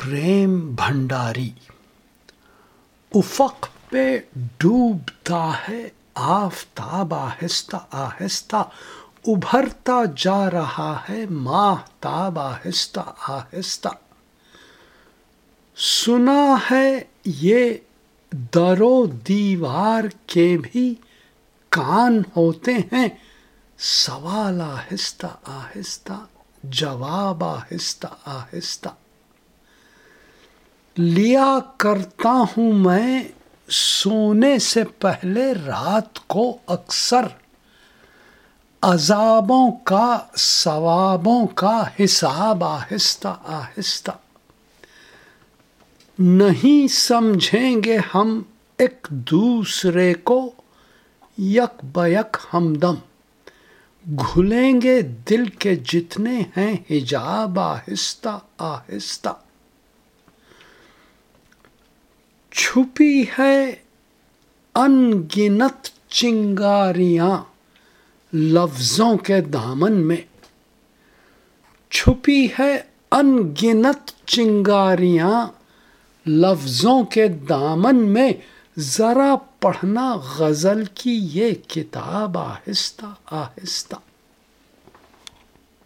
प्रेम भंडारी। उफ़क़ पे डूबता है आफ़ताब आहिस्ता आहिस्ता, उभरता जा रहा है माहताब आहिस्ता आहिस्ता। सुना है ये दरो दीवार के भी कान होते हैं, सवाल आहिस्ता आहिस्ता जवाब आहिस्ता आहिस्ता। लिया करता हूँ मैं सोने से पहले रात को अक्सर, अज़ाबों का सवाबों का हिसाब आहिस्ता आहिस्ता। नहीं समझेंगे हम एक दूसरे को यक बयक हमदम, घुलेंगे दिल के जितने हैं हिजाब आहिस्ता आहिस्ता। छुपी है अनगिनत चिंगारियां लफ्ज़ों के दामन में, छुपी है अनगिनत चिंगारियां लफ्ज़ों के दामन में। ज़रा पढ़ना गज़ल की ये किताब आहिस्ता आहिस्ता।